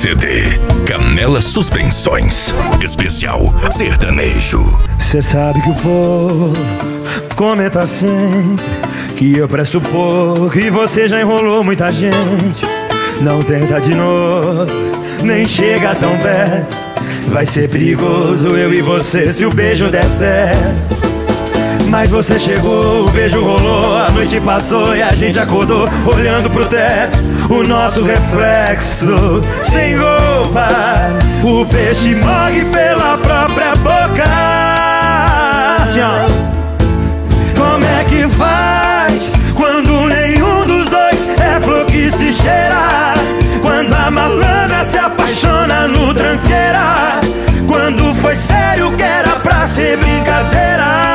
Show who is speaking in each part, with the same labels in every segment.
Speaker 1: CD Canela Suspensões, especial sertanejo.
Speaker 2: Cê sabe que o povo comenta sempre que eu presto pouco e você já enrolou muita gente. Não tenta de novo, nem chega tão perto. Vai ser perigoso eu e você se o beijo der certo. Mas você chegou, o beijo rolou, a noite passou e a gente acordou olhando pro teto, o nosso reflexo sem roupa. O peixe morre pela própria boca. Assim, ó. Como é que faz quando nenhum dos dois é flor que se cheira? Quando a malandra se apaixona no tranqueira? Quando foi sério que era pra ser brincadeira?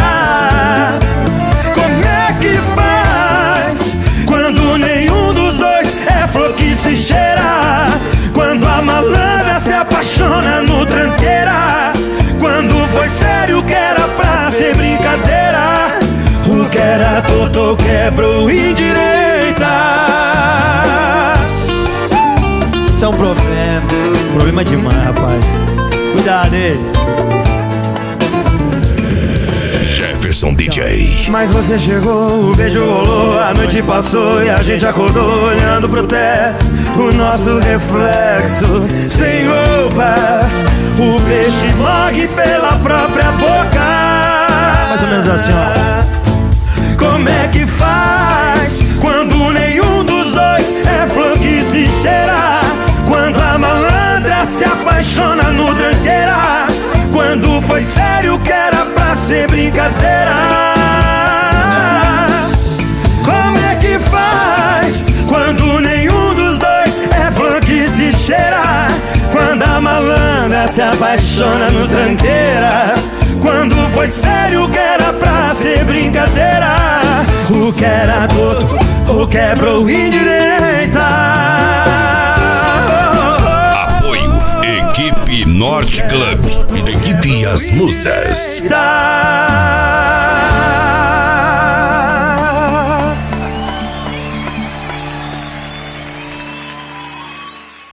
Speaker 2: Como é que faz quando nenhum dos dois é flor que se cheira? Quando a malandra se apaixona no tranqueira? Quando foi sério que era pra ser brincadeira? O que era torto quebrou indireita.
Speaker 3: Isso é um problema demais, rapaz. Cuidado dele.
Speaker 1: Jefferson DJ.
Speaker 2: Mas você chegou, o beijo rolou, a noite passou e a gente acordou olhando pro teto, o nosso reflexo sem roupa. O peixe morre pela própria boca.
Speaker 3: Mais ou menos assim, ó.
Speaker 2: Como é que faz quando nenhum dos dois é flor que se cheira? Quando a malandra se apaixona no tranqueira? Quando foi sério que era pra ser brincadeira? Como é que faz quando nenhum dos dois é flor que se cheira? Quando a malandra se apaixona no tranqueira? Quando foi sério que era pra ser brincadeira? O que era torto, o quebrou indireita.
Speaker 1: Equipe Norte Club, Equipe As Musas.